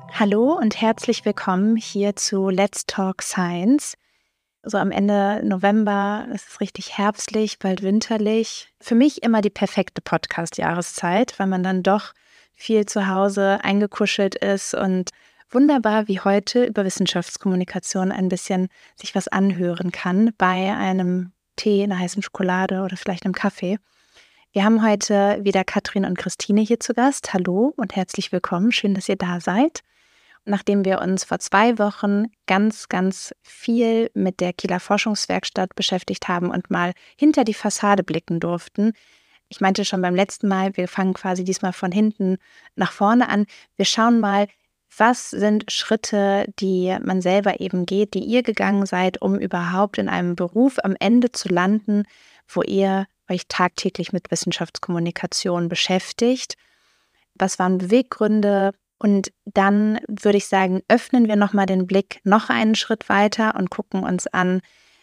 Hallo und herzlich willkommen hier zu Let's Talk Science. So am Ende November, es ist richtig herbstlich, bald winterlich. Für mich immer die perfekte Podcast-Jahreszeit, weil man dann doch viel zu Hause eingekuschelt ist und wunderbar wie heute über Wissenschaftskommunikation ein bisschen sich was anhören kann bei einem Tee, einer heißen Schokolade oder vielleicht einem Kaffee. Wir haben heute wieder Katrin und Christine hier zu Gast. Hallo und herzlich willkommen. Schön, dass ihr da seid. Nachdem wir uns vor 2 Wochen ganz viel mit der Kieler Forschungswerkstatt beschäftigt haben und mal hinter die Fassade blicken durften. Ich meinte schon beim letzten Mal, wir fangen quasi diesmal von hinten nach vorne an. Wir schauen mal, was sind Schritte, die man selber eben geht, die ihr gegangen seid, um überhaupt in einem Beruf am Ende zu landen, wo ihr euch tagtäglich mit Wissenschaftskommunikation beschäftigt. Was waren Beweggründe? Und dann würde ich sagen, öffnen wir nochmal den Blick noch einen Schritt weiter und gucken uns an,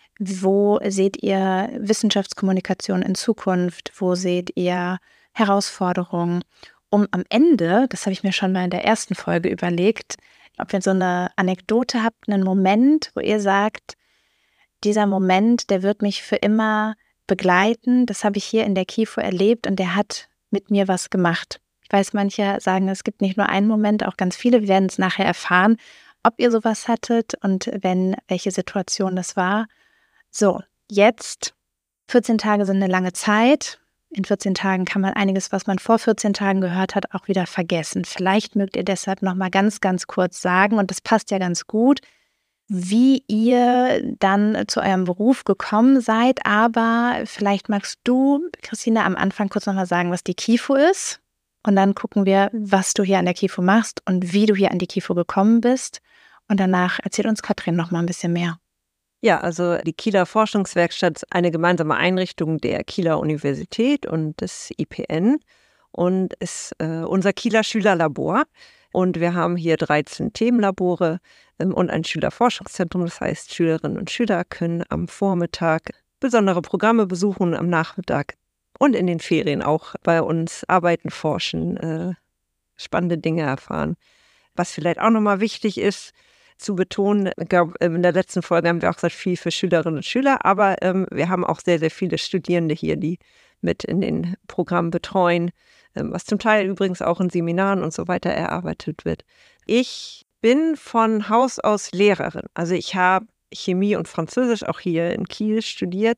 wo seht ihr Wissenschaftskommunikation in Zukunft, wo seht ihr Herausforderungen, um am Ende, das habe ich mir schon mal in der ersten Folge überlegt, ob ihr so eine Anekdote habt, einen Moment, wo ihr sagt, dieser Moment, der wird mich für immer begleiten, das habe ich hier in der KIFO erlebt und der hat mit mir was gemacht. Ich weiß, manche sagen, es gibt nicht nur einen Moment, auch ganz viele. Wir werden es nachher erfahren, ob ihr sowas hattet und wenn, welche Situation das war. So, jetzt, 14 Tage sind eine lange Zeit. In 14 Tagen kann man einiges, was man vor 14 Tagen gehört hat, auch wieder vergessen. Vielleicht mögt ihr deshalb noch mal ganz kurz sagen, und das passt ja ganz gut, wie ihr dann zu eurem Beruf gekommen seid. Aber vielleicht magst du, Christine, am Anfang kurz noch mal sagen, was die KIFO ist. Und dann gucken wir, was du hier an der KIFO machst und wie du hier an die KIFO gekommen bist. Und danach erzählt uns Katrin noch mal ein bisschen mehr. Ja, also die Kieler Forschungswerkstatt ist eine gemeinsame Einrichtung der Kieler Universität und des IPN und ist unser Kieler Schülerlabor. Und wir haben hier 13 Themenlabore und ein Schülerforschungszentrum. Das heißt, Schülerinnen und Schüler können am Vormittag besondere Programme besuchen, am Nachmittag und in den Ferien auch bei uns arbeiten, forschen, spannende Dinge erfahren. Was vielleicht auch nochmal wichtig ist zu betonen, ich glaube, in der letzten Folge haben wir auch gesagt, viel für Schülerinnen und Schüler, aber wir haben auch sehr viele Studierende hier, die mit in den Programmen betreuen, was zum Teil übrigens auch in Seminaren und so weiter erarbeitet wird. Ich bin von Haus aus Lehrerin. Also ich habe Chemie und Französisch auch hier in Kiel studiert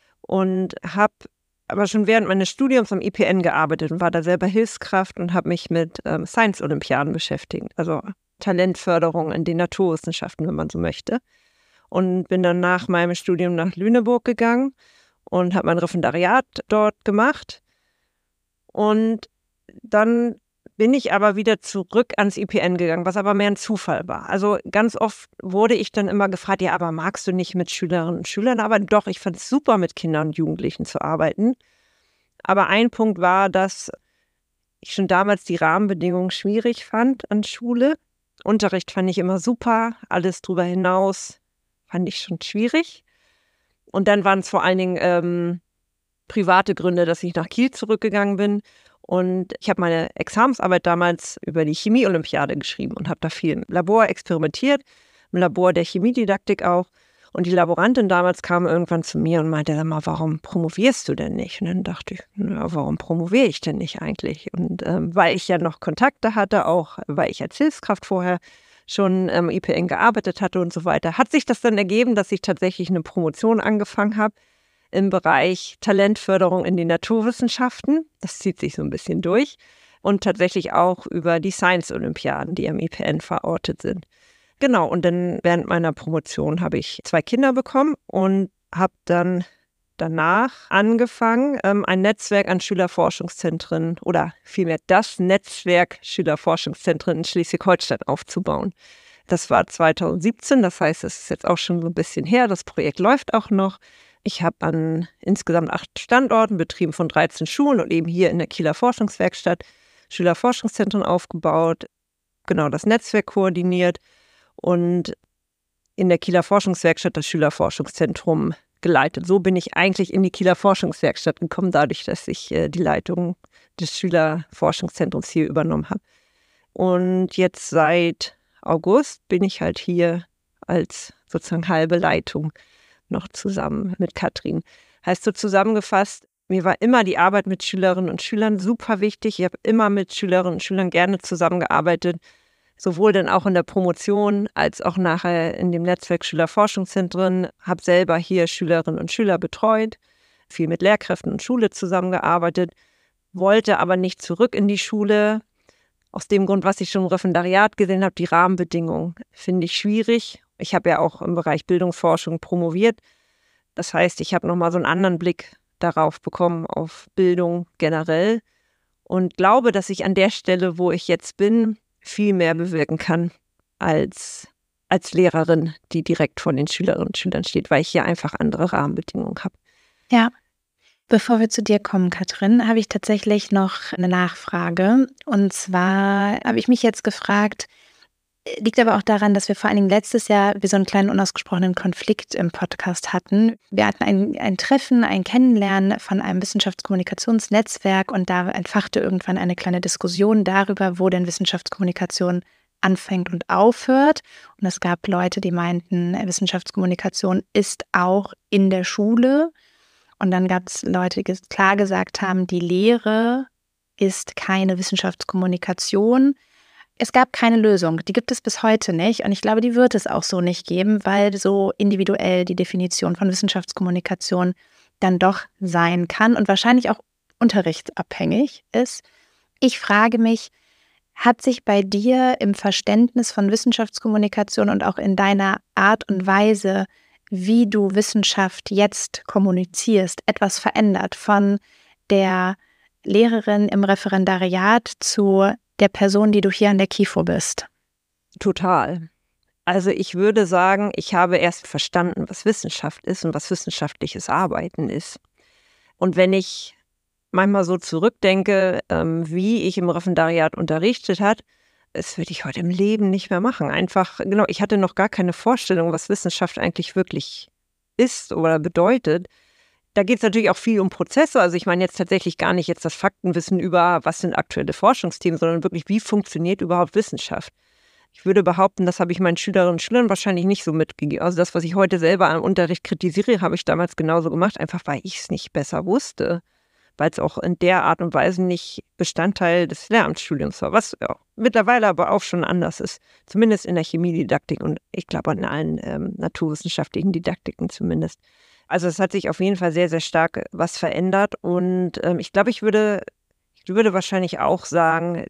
und habe aber schon während meines Studiums am IPN gearbeitet und war da selber Hilfskraft und habe mich mit Science-Olympiaden beschäftigt, also Talentförderung in den Naturwissenschaften, wenn man so möchte. Und bin dann nach meinem Studium nach Lüneburg gegangen und habe mein Referendariat dort gemacht. Und dann bin ich aber wieder zurück ans IPN gegangen, was aber mehr ein Zufall war. Also ganz oft wurde ich dann immer gefragt, ja, aber magst du nicht mit Schülerinnen und Schülern? Aber doch, ich fand es super, mit Kindern und Jugendlichen zu arbeiten. Aber ein Punkt war, dass ich schon damals die Rahmenbedingungen schwierig fand an Schule. Unterricht fand ich immer super, alles drüber hinaus fand ich schon schwierig. Und dann waren es vor allen Dingen private Gründe, dass ich nach Kiel zurückgegangen bin. Und ich habe meine Examensarbeit damals über die Chemie-Olympiade geschrieben und habe da viel im Labor experimentiert, im Labor der Chemiedidaktik auch. Und die Laborantin damals kam irgendwann zu mir und meinte, sag mal, warum promovierst du denn nicht? Und dann dachte ich, na, warum promoviere ich denn nicht eigentlich? Und weil ich ja noch Kontakte hatte, auch weil ich als Hilfskraft vorher schon im IPN gearbeitet hatte und so weiter, hat sich das dann ergeben, dass ich tatsächlich eine Promotion angefangen habe im Bereich Talentförderung in den Naturwissenschaften. Das zieht sich so ein bisschen durch. Und tatsächlich auch über die Science-Olympiaden, die am IPN verortet sind. Genau, und dann während meiner Promotion habe ich 2 Kinder bekommen und habe dann danach angefangen, ein Netzwerk an Schülerforschungszentren oder vielmehr das Netzwerk Schülerforschungszentren in Schleswig-Holstein aufzubauen. Das war 2017, das heißt, es ist jetzt auch schon so ein bisschen her. Das Projekt läuft auch noch. Ich habe an insgesamt 8 Standorten, betrieben von 13 Schulen und eben hier in der Kieler Forschungswerkstatt Schülerforschungszentren aufgebaut, genau das Netzwerk koordiniert und in der Kieler Forschungswerkstatt das Schülerforschungszentrum geleitet. So bin ich eigentlich in die Kieler Forschungswerkstatt gekommen, dadurch, dass ich die Leitung des Schülerforschungszentrums hier übernommen habe. Und jetzt seit August bin ich halt hier als sozusagen halbe Leitung noch zusammen mit Katrin. Heißt so zusammengefasst, mir war immer die Arbeit mit Schülerinnen und Schülern super wichtig. Ich habe immer mit Schülerinnen und Schülern gerne zusammengearbeitet, sowohl dann auch in der Promotion als auch nachher in dem Netzwerk Schülerforschungszentren. Habe selber hier Schülerinnen und Schüler betreut, viel mit Lehrkräften und Schule zusammengearbeitet, wollte aber nicht zurück in die Schule. Aus dem Grund, was ich schon im Referendariat gesehen habe, die Rahmenbedingungen finde ich schwierig. Ich habe ja auch im Bereich Bildungsforschung promoviert. Das heißt, ich habe nochmal so einen anderen Blick darauf bekommen, auf Bildung generell. Und glaube, dass ich an der Stelle, wo ich jetzt bin, viel mehr bewirken kann als Lehrerin, die direkt vor den Schülerinnen und Schülern steht, weil ich hier einfach andere Rahmenbedingungen habe. Ja. Bevor wir zu dir kommen, Katrin, habe ich tatsächlich noch eine Nachfrage. Und zwar habe ich mich jetzt gefragt, liegt aber auch daran, dass wir vor allen Dingen letztes Jahr so einen kleinen unausgesprochenen Konflikt im Podcast hatten. Wir hatten ein Treffen, ein Kennenlernen von einem Wissenschaftskommunikationsnetzwerk und da entfachte irgendwann eine kleine Diskussion darüber, wo denn Wissenschaftskommunikation anfängt und aufhört. Und es gab Leute, die meinten, Wissenschaftskommunikation ist auch in der Schule. Und dann gab es Leute, die klar gesagt haben, die Lehre ist keine Wissenschaftskommunikation. Es gab keine Lösung, die gibt es bis heute nicht. Und ich glaube, die wird es auch so nicht geben, weil so individuell die Definition von Wissenschaftskommunikation dann doch sein kann und wahrscheinlich auch unterrichtsabhängig ist. Ich frage mich, hat sich bei dir im Verständnis von Wissenschaftskommunikation und auch in deiner Art und Weise, wie du Wissenschaft jetzt kommunizierst, etwas verändert von der Lehrerin im Referendariat zu der Person, die du hier an der KIFO bist? Total. Also ich würde sagen, ich habe erst verstanden, was Wissenschaft ist und was wissenschaftliches Arbeiten ist. Und wenn ich manchmal so zurückdenke, wie ich im Referendariat unterrichtet habe, das würde ich heute im Leben nicht mehr machen. Einfach, genau, ich hatte noch gar keine Vorstellung, was Wissenschaft eigentlich wirklich ist oder bedeutet. Da geht es natürlich auch viel um Prozesse. Also ich meine jetzt tatsächlich gar nicht jetzt das Faktenwissen über, was sind aktuelle Forschungsthemen, sondern wirklich, wie funktioniert überhaupt Wissenschaft. Ich würde behaupten, das habe ich meinen Schülerinnen und Schülern wahrscheinlich nicht so mitgegeben. Also das, was ich heute selber am Unterricht kritisiere, habe ich damals genauso gemacht, einfach weil ich es nicht besser wusste. Weil es auch in der Art und Weise nicht Bestandteil des Lehramtsstudiums war, was ja mittlerweile aber auch schon anders ist. Zumindest in der Chemiedidaktik und ich glaube in allen naturwissenschaftlichen Didaktiken zumindest. Also es hat sich auf jeden Fall sehr, sehr stark was verändert und ich glaube, ich würde wahrscheinlich auch sagen,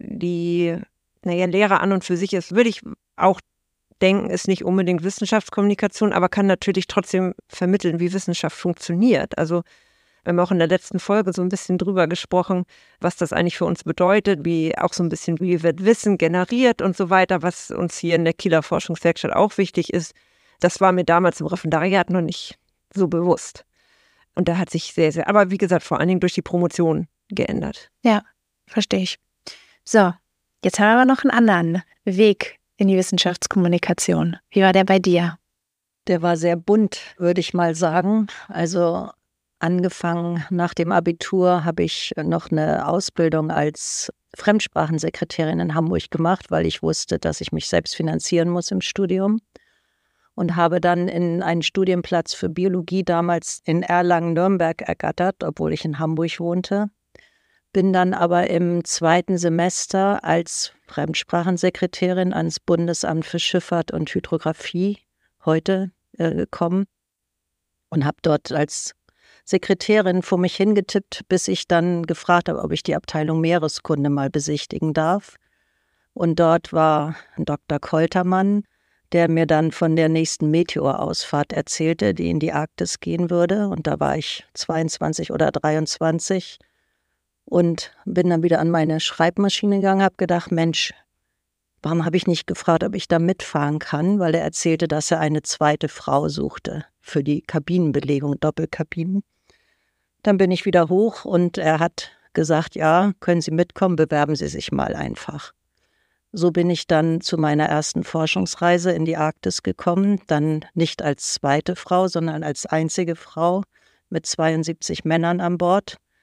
Lehre an und für sich ist, würde ich auch denken, ist nicht unbedingt Wissenschaftskommunikation, aber kann natürlich trotzdem vermitteln, wie Wissenschaft funktioniert. Also wir haben auch in der letzten Folge so ein bisschen drüber gesprochen, was das eigentlich für uns bedeutet, wie auch so ein bisschen, wie wird Wissen generiert und so weiter, was uns hier in der Kieler Forschungswerkstatt auch wichtig ist. Das war mir damals im Referendariat noch nicht so bewusst. Und da hat sich sehr, sehr, aber wie gesagt, vor allen Dingen durch die Promotion geändert. Ja, verstehe ich. So, jetzt haben wir aber noch einen anderen Weg in die Wissenschaftskommunikation. Wie war der bei dir? Der war sehr bunt, würde ich mal sagen. Also angefangen nach dem Abitur habe ich noch eine Ausbildung als Fremdsprachensekretärin in Hamburg gemacht, weil ich wusste, dass ich mich selbst finanzieren muss im Studium. Und habe dann einen Studienplatz für Biologie damals in Erlangen-Nürnberg ergattert, obwohl ich in Hamburg wohnte. Bin dann aber im 2. Semester als Fremdsprachensekretärin ans Bundesamt für Schifffahrt und Hydrographie heute gekommen und habe dort als Sekretärin vor mich hingetippt, bis ich dann gefragt habe, ob ich die Abteilung Meereskunde mal besichtigen darf. Und dort war Dr. Koltermann, der mir dann von der nächsten Meteorausfahrt erzählte, die in die Arktis gehen würde. Und da war ich 22 oder 23 und bin dann wieder an meine Schreibmaschine gegangen, habe gedacht, Mensch, warum habe ich nicht gefragt, ob ich da mitfahren kann? Weil er erzählte, dass er eine zweite Frau suchte für die Kabinenbelegung, Doppelkabinen. Dann bin ich wieder hoch und er hat gesagt, ja, können Sie mitkommen, bewerben Sie sich mal einfach. So bin ich dann zu meiner ersten Forschungsreise in die Arktis gekommen, dann nicht als zweite Frau, sondern als einzige Frau mit 72 Männern an Bord.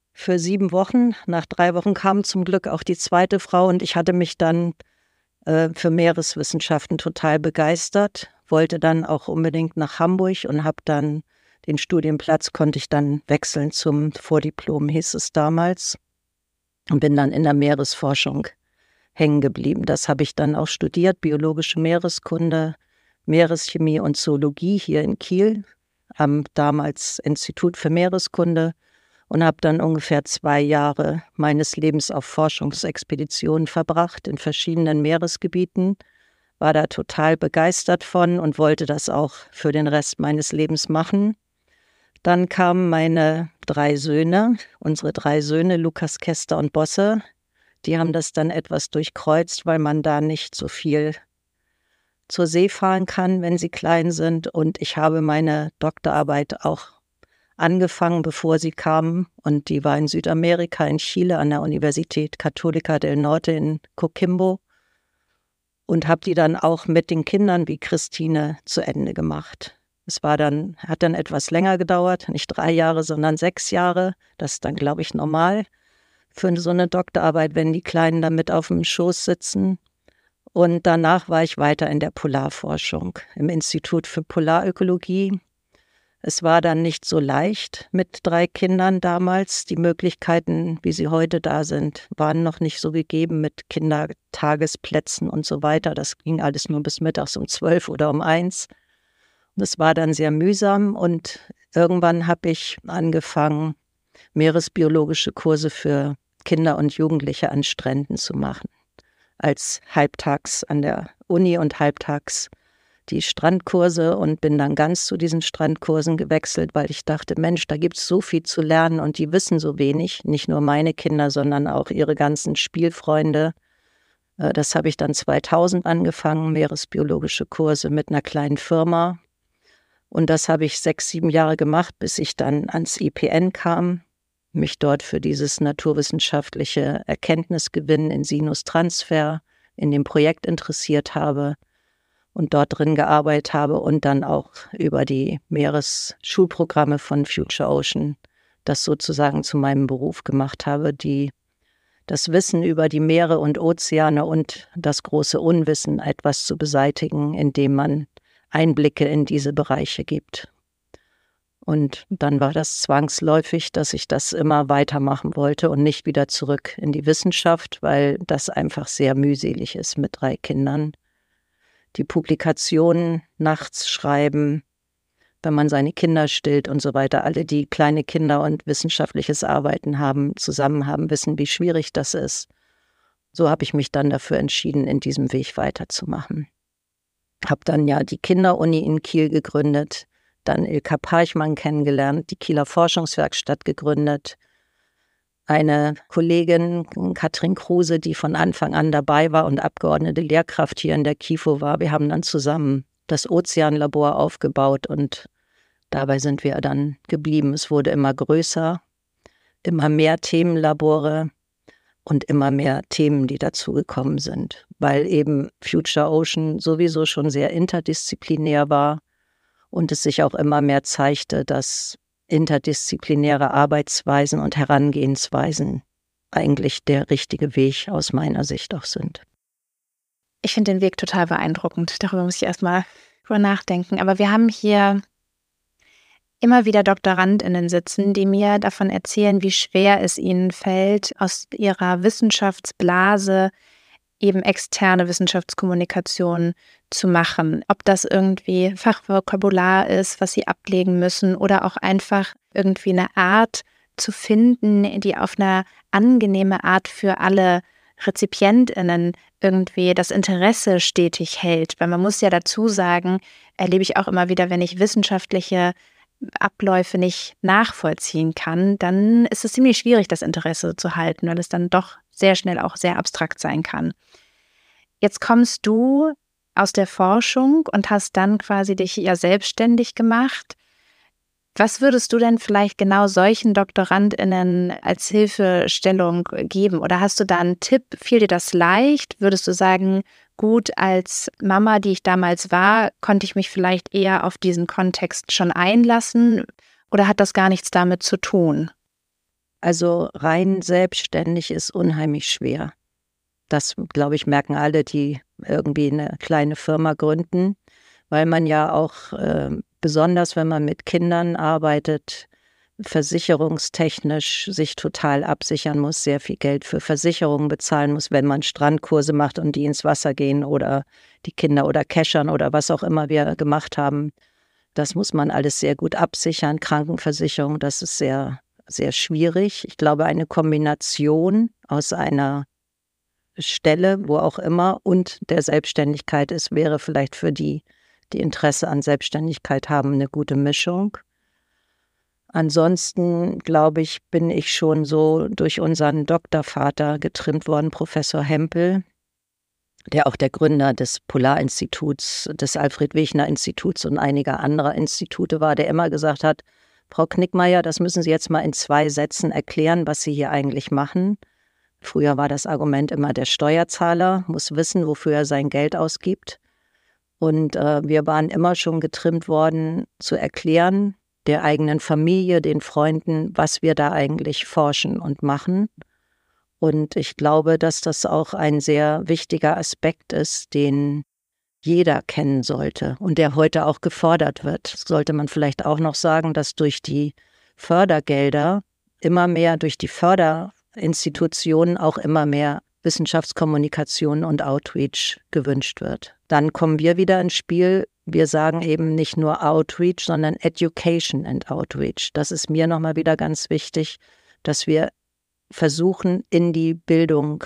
für 7 Wochen. Nach 3 Wochen kam zum Glück auch die zweite Frau und ich hatte mich dann für Meereswissenschaften total begeistert, wollte dann auch unbedingt nach Hamburg und habe dann den Studienplatz, konnte ich dann wechseln zum Vordiplom, hieß es damals, und bin dann in der Meeresforschung hängen geblieben. Das habe ich dann auch studiert, biologische Meereskunde, Meereschemie und Zoologie hier in Kiel am damals Institut für Meereskunde und habe dann ungefähr 2 Jahre meines Lebens auf Forschungsexpeditionen verbracht in verschiedenen Meeresgebieten, war da total begeistert von und wollte das auch für den Rest meines Lebens machen. Dann kamen meine 3 Söhne, unsere 3 Söhne, Lukas, Kester und Bosse. Die haben das dann etwas durchkreuzt, weil man da nicht so viel zur See fahren kann, wenn sie klein sind. Und ich habe meine Doktorarbeit auch angefangen, bevor sie kamen. Und die war in Südamerika, in Chile, an der Universität Católica del Norte in Coquimbo. Und habe die dann auch mit den Kindern wie Christine zu Ende gemacht. Es hat dann etwas länger gedauert, nicht 3 Jahre, sondern 6 Jahre. Das ist dann, glaube ich, normal für so eine Doktorarbeit, wenn die Kleinen da mit auf dem Schoß sitzen. Und danach war ich weiter in der Polarforschung im Institut für Polarökologie. Es war dann nicht so leicht mit 3 Kindern damals. Die Möglichkeiten, wie sie heute da sind, waren noch nicht so gegeben mit Kindertagesplätzen und so weiter. Das ging alles nur bis mittags um 12 oder um 1. Das war dann sehr mühsam und irgendwann habe ich angefangen, meeresbiologische Kurse für Kinder und Jugendliche an Stränden zu machen. Als halbtags an der Uni und halbtags die Strandkurse und bin dann ganz zu diesen Strandkursen gewechselt, weil ich dachte, Mensch, da gibt es so viel zu lernen und die wissen so wenig. Nicht nur meine Kinder, sondern auch ihre ganzen Spielfreunde. Das habe ich dann 2000 angefangen, meeresbiologische Kurse mit einer kleinen Firma. Und das habe ich 6, 7 Jahre gemacht, bis ich dann ans IPN kam, mich dort für dieses naturwissenschaftliche Erkenntnisgewinn in Sinustransfer in dem Projekt interessiert habe und dort drin gearbeitet habe und dann auch über die Meeresschulprogramme von Future Ocean das sozusagen zu meinem Beruf gemacht habe, das Wissen über die Meere und Ozeane und das große Unwissen etwas zu beseitigen, indem man Einblicke in diese Bereiche gibt. Und dann war das zwangsläufig, dass ich das immer weitermachen wollte und nicht wieder zurück in die Wissenschaft, weil das einfach sehr mühselig ist mit 3 Kindern. Die Publikationen nachts schreiben, wenn man seine Kinder stillt und so weiter. Alle, die kleine Kinder und wissenschaftliches Arbeiten zusammen haben, wissen, wie schwierig das ist. So habe ich mich dann dafür entschieden, in diesem Weg weiterzumachen. Habe dann ja die Kinderuni in Kiel gegründet, dann Ilka Parchmann kennengelernt, die Kieler Forschungswerkstatt gegründet. Eine Kollegin, Katrin Kruse, die von Anfang an dabei war und abgeordnete Lehrkraft hier in der KIFO war. Wir haben dann zusammen das Ozeanlabor aufgebaut und dabei sind wir dann geblieben. Es wurde immer größer, immer mehr Themenlabore und immer mehr Themen, die dazugekommen sind, weil eben Future Ocean sowieso schon sehr interdisziplinär war und es sich auch immer mehr zeigte, dass interdisziplinäre Arbeitsweisen und Herangehensweisen eigentlich der richtige Weg aus meiner Sicht auch sind. Ich finde den Weg total beeindruckend. Darüber muss ich erstmal drüber nachdenken. Aber wir haben hier immer wieder DoktorandInnen sitzen, die mir davon erzählen, wie schwer es ihnen fällt, aus ihrer Wissenschaftsblase eben externe Wissenschaftskommunikation zu machen. Ob das irgendwie Fachvokabular ist, was sie ablegen müssen oder auch einfach irgendwie eine Art zu finden, die auf eine angenehme Art für alle RezipientInnen irgendwie das Interesse stetig hält. Weil man muss ja dazu sagen, erlebe ich auch immer wieder, wenn ich wissenschaftliche Abläufe nicht nachvollziehen kann, dann ist es ziemlich schwierig, das Interesse zu halten, weil es dann doch sehr schnell auch sehr abstrakt sein kann. Jetzt kommst du aus der Forschung und hast dann quasi dich ja selbstständig gemacht. Was würdest du denn vielleicht genau solchen DoktorandInnen als Hilfestellung geben? Oder hast du da einen Tipp? Fiel dir das leicht? Würdest du sagen, gut, als Mama, die ich damals war, konnte ich mich vielleicht eher auf diesen Kontext schon einlassen? Oder hat das gar nichts damit zu tun? Also rein selbstständig ist unheimlich schwer. Das, glaube ich, merken alle, die irgendwie eine kleine Firma gründen, weil man ja auch, besonders wenn man mit Kindern arbeitet, versicherungstechnisch sich total absichern muss, sehr viel Geld für Versicherungen bezahlen muss, wenn man Strandkurse macht und die ins Wasser gehen oder die Kinder oder keschern oder was auch immer wir gemacht haben. Das muss man alles sehr gut absichern. Krankenversicherung, das ist sehr, sehr schwierig. Ich glaube, eine Kombination aus einer Stelle, wo auch immer, und der Selbstständigkeit ist, wäre vielleicht für die Interesse an Selbstständigkeit haben, eine gute Mischung. Ansonsten, glaube ich, bin ich schon so durch unseren Doktorvater getrimmt worden, Professor Hempel, der auch der Gründer des Polarinstituts, des Alfred-Wegener-Instituts und einiger anderer Institute war, der immer gesagt hat, Frau Knickmeier, das müssen Sie jetzt mal in 2 Sätzen erklären, was Sie hier eigentlich machen. Früher war das Argument immer, der Steuerzahler muss wissen, wofür er sein Geld ausgibt. Und wir waren immer schon getrimmt worden, zu erklären, der eigenen Familie, den Freunden, was wir da eigentlich forschen und machen. Und ich glaube, dass das auch ein sehr wichtiger Aspekt ist, den jeder kennen sollte und der heute auch gefordert wird. Sollte man vielleicht auch noch sagen, dass durch die Fördergelder immer mehr, durch die Förderinstitutionen auch immer mehr Wissenschaftskommunikation und Outreach gewünscht wird. Dann kommen wir wieder ins Spiel. Wir sagen eben nicht nur Outreach, sondern Education and Outreach. Das ist mir nochmal wieder ganz wichtig, dass wir versuchen, in die Bildung,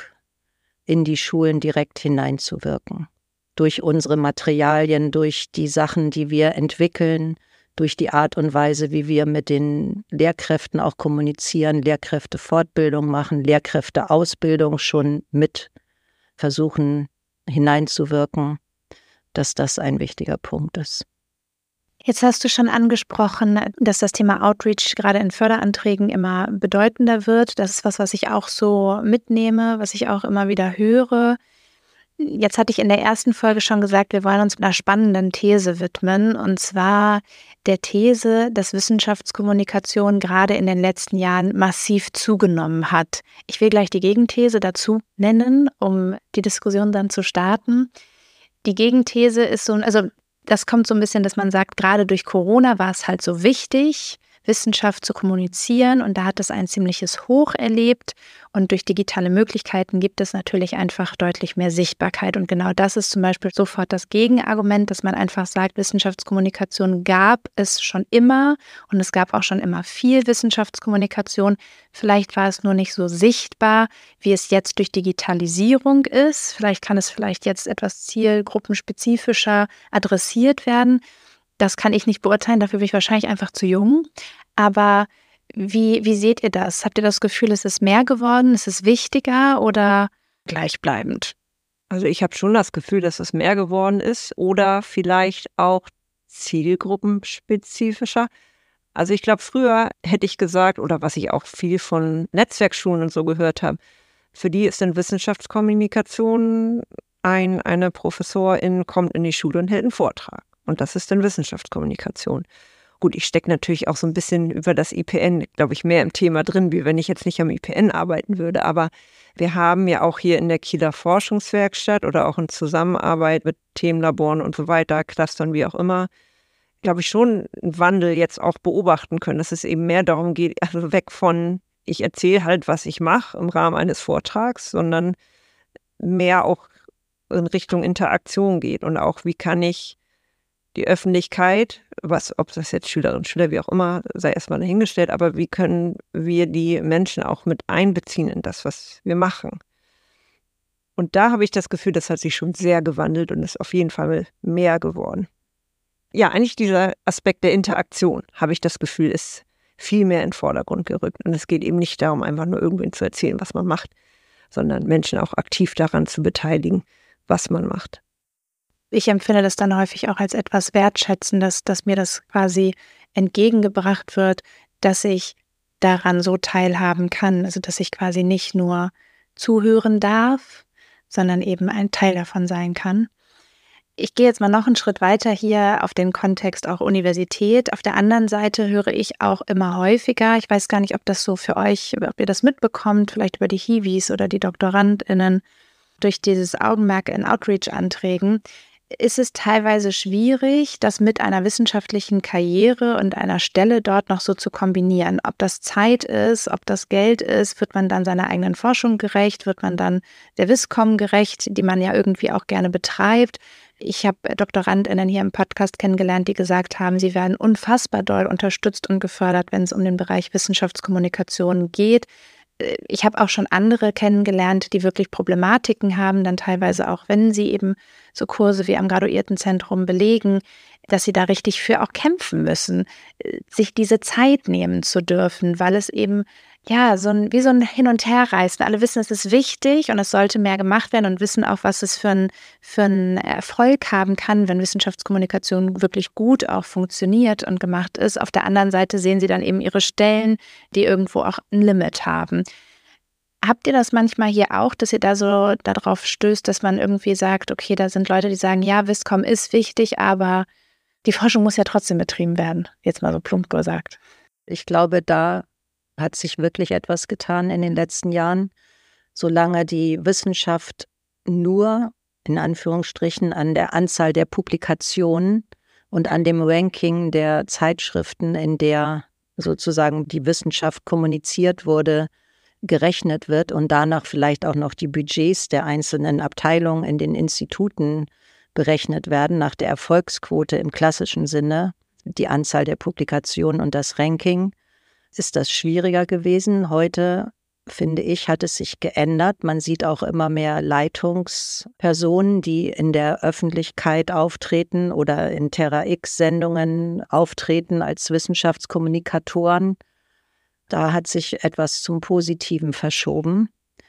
in die Schulen direkt hineinzuwirken. Durch unsere Materialien, durch die Sachen, die wir entwickeln, durch die Art und Weise, wie wir mit den Lehrkräften auch kommunizieren, Lehrkräftefortbildung machen, Lehrkräfteausbildung schon mit versuchen hineinzuwirken, dass das ein wichtiger Punkt ist. Jetzt hast du schon angesprochen, dass das Thema Outreach gerade in Förderanträgen immer bedeutender wird. Das ist was ich auch so mitnehme, was ich auch immer wieder höre. Jetzt hatte ich in der ersten Folge schon gesagt, wir wollen uns einer spannenden These widmen, und zwar der These, dass Wissenschaftskommunikation gerade in den letzten Jahren massiv zugenommen hat. Ich will gleich die Gegenthese dazu nennen, um die Diskussion dann zu starten. Die Gegenthese ist so, also das kommt so ein bisschen, dass man sagt, gerade durch Corona war es halt so wichtig, Wissenschaft zu kommunizieren, und da hat es ein ziemliches Hoch erlebt, und durch digitale Möglichkeiten gibt es natürlich einfach deutlich mehr Sichtbarkeit, und genau das ist zum Beispiel sofort das Gegenargument, dass man einfach sagt, Wissenschaftskommunikation gab es schon immer, und es gab auch schon immer viel Wissenschaftskommunikation, vielleicht war es nur nicht so sichtbar, wie es jetzt durch Digitalisierung ist, vielleicht kann es jetzt etwas zielgruppenspezifischer adressiert werden. Das kann ich nicht beurteilen, dafür bin ich wahrscheinlich einfach zu jung. Aber wie seht ihr das? Habt ihr das Gefühl, es ist mehr geworden, es ist wichtiger oder gleichbleibend? Also ich habe schon das Gefühl, dass es mehr geworden ist oder vielleicht auch zielgruppenspezifischer. Also ich glaube, früher hätte ich gesagt, oder was ich auch viel von Netzwerkschulen und so gehört habe, für die ist dann Wissenschaftskommunikation, eine Professorin kommt in die Schule und hält einen Vortrag. Und das ist dann Wissenschaftskommunikation. Gut, ich stecke natürlich auch so ein bisschen über das IPN, glaube ich, mehr im Thema drin, wie wenn ich jetzt nicht am IPN arbeiten würde. Aber wir haben ja auch hier in der Kieler Forschungswerkstatt oder auch in Zusammenarbeit mit Themenlaboren und so weiter, Clustern, wie auch immer, glaube ich, schon einen Wandel jetzt auch beobachten können, dass es eben mehr darum geht, also weg von, ich erzähle halt, was ich mache im Rahmen eines Vortrags, sondern mehr auch in Richtung Interaktion geht und auch, wie kann ich die Öffentlichkeit, ob das jetzt Schülerinnen, Schüler, wie auch immer, sei erstmal dahingestellt, aber wie können wir die Menschen auch mit einbeziehen in das, was wir machen? Und da habe ich das Gefühl, das hat sich schon sehr gewandelt und ist auf jeden Fall mehr geworden. Ja, eigentlich dieser Aspekt der Interaktion, habe ich das Gefühl, ist viel mehr in den Vordergrund gerückt. Und es geht eben nicht darum, einfach nur irgendwen zu erzählen, was man macht, sondern Menschen auch aktiv daran zu beteiligen, was man macht. Ich empfinde das dann häufig auch als etwas Wertschätzendes, dass mir das quasi entgegengebracht wird, dass ich daran so teilhaben kann. Also dass ich quasi nicht nur zuhören darf, sondern eben ein Teil davon sein kann. Ich gehe jetzt mal noch einen Schritt weiter hier auf den Kontext auch Universität. Auf der anderen Seite höre ich auch immer häufiger, ich weiß gar nicht, ob das so für euch, ob ihr das mitbekommt, vielleicht über die Hiwis oder die DoktorandInnen, durch dieses Augenmerk in Outreach-Anträgen, ist es teilweise schwierig, das mit einer wissenschaftlichen Karriere und einer Stelle dort noch so zu kombinieren. Ob das Zeit ist, ob das Geld ist, wird man dann seiner eigenen Forschung gerecht, wird man dann der WISCOM gerecht, die man ja irgendwie auch gerne betreibt. Ich habe DoktorandInnen hier im Podcast kennengelernt, die gesagt haben, sie werden unfassbar doll unterstützt und gefördert, wenn es um den Bereich Wissenschaftskommunikation geht. Ich habe auch schon andere kennengelernt, die wirklich Problematiken haben, dann teilweise auch, wenn sie eben so Kurse wie am Graduiertenzentrum belegen, dass sie da richtig für auch kämpfen müssen, sich diese Zeit nehmen zu dürfen, weil es eben ja wie so ein Hin- und Herreißen. Alle wissen, es ist wichtig und es sollte mehr gemacht werden und wissen auch, was es für einen Erfolg haben kann, wenn Wissenschaftskommunikation wirklich gut auch funktioniert und gemacht ist. Auf der anderen Seite sehen sie dann eben ihre Stellen, die irgendwo auch ein Limit haben. Habt ihr das manchmal hier auch, dass ihr da so darauf stößt, dass man irgendwie sagt, okay, da sind Leute, die sagen, ja, WISCOM ist wichtig, aber die Forschung muss ja trotzdem betrieben werden, jetzt mal so plump gesagt. Ich glaube, da hat sich wirklich etwas getan in den letzten Jahren. Solange die Wissenschaft nur, in Anführungsstrichen, an der Anzahl der Publikationen und an dem Ranking der Zeitschriften, in der sozusagen die Wissenschaft kommuniziert wurde, gerechnet wird und danach vielleicht auch noch die Budgets der einzelnen Abteilungen in den Instituten berechnet werden, nach der Erfolgsquote im klassischen Sinne, die Anzahl der Publikationen und das Ranking, ist das schwieriger gewesen. Heute, finde ich, hat es sich geändert. Man sieht auch immer mehr Leitungspersonen, die in der Öffentlichkeit auftreten oder in Terra-X-Sendungen auftreten als Wissenschaftskommunikatoren. Da hat sich etwas zum Positiven verschoben.